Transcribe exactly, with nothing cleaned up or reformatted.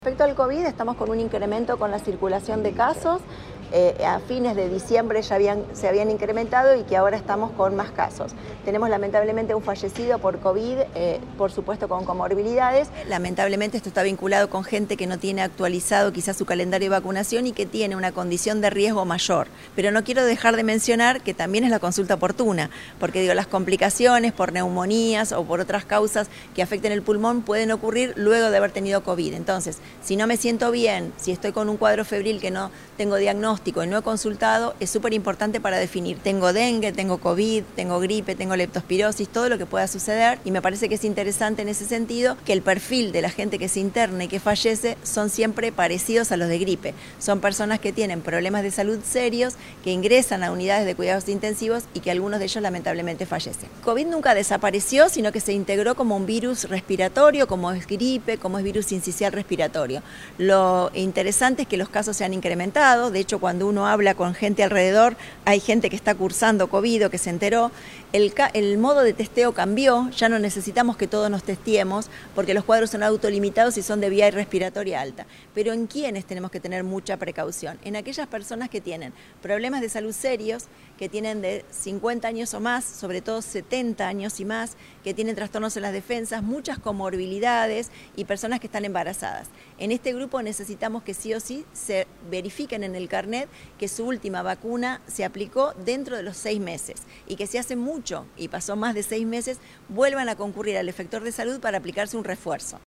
Respecto al COVID, estamos con un incremento con la circulación de casos. Eh, a fines de diciembre ya habían, se habían incrementado y que ahora estamos con más casos. Tenemos lamentablemente un fallecido por COVID, eh, por supuesto con comorbilidades. Lamentablemente esto está vinculado con gente que no tiene actualizado quizás su calendario de vacunación y que tiene una condición de riesgo mayor. Pero no quiero dejar de mencionar que también es la consulta oportuna, porque digo, las complicaciones por neumonías o por otras causas que afecten el pulmón pueden ocurrir luego de haber tenido COVID. Entonces, si no me siento bien, si estoy con un cuadro febril que no tengo diagnóstico y no he consultado, es súper importante para definir. Tengo dengue, tengo COVID, tengo gripe, tengo leptospirosis, todo lo que pueda suceder, y me parece que es interesante en ese sentido que el perfil de la gente que se interna y que fallece son siempre parecidos a los de gripe. Son personas que tienen problemas de salud serios, que ingresan a unidades de cuidados intensivos y que algunos de ellos lamentablemente fallecen. COVID nunca desapareció, sino que se integró como un virus respiratorio, como es gripe, como es virus sincicial respiratorio. Lo interesante es que los casos se han incrementado. De hecho, cuando uno habla con gente alrededor, hay gente que está cursando COVID o que se enteró. El, el modo de testeo cambió, ya no necesitamos que todos nos testeemos porque los cuadros son autolimitados y son de vía respiratoria alta. Pero ¿en quiénes tenemos que tener mucha precaución? En aquellas personas que tienen problemas de salud serios, que tienen de cincuenta años o más, sobre todo setenta años y más, que tienen trastornos en las defensas, muchas comorbilidades y personas que están embarazadas. En este grupo necesitamos que sí o sí se verifiquen en el carnet que su última vacuna se aplicó dentro de los seis meses y que si hace mucho y pasó más de seis meses, vuelvan a concurrir al efector de salud para aplicarse un refuerzo.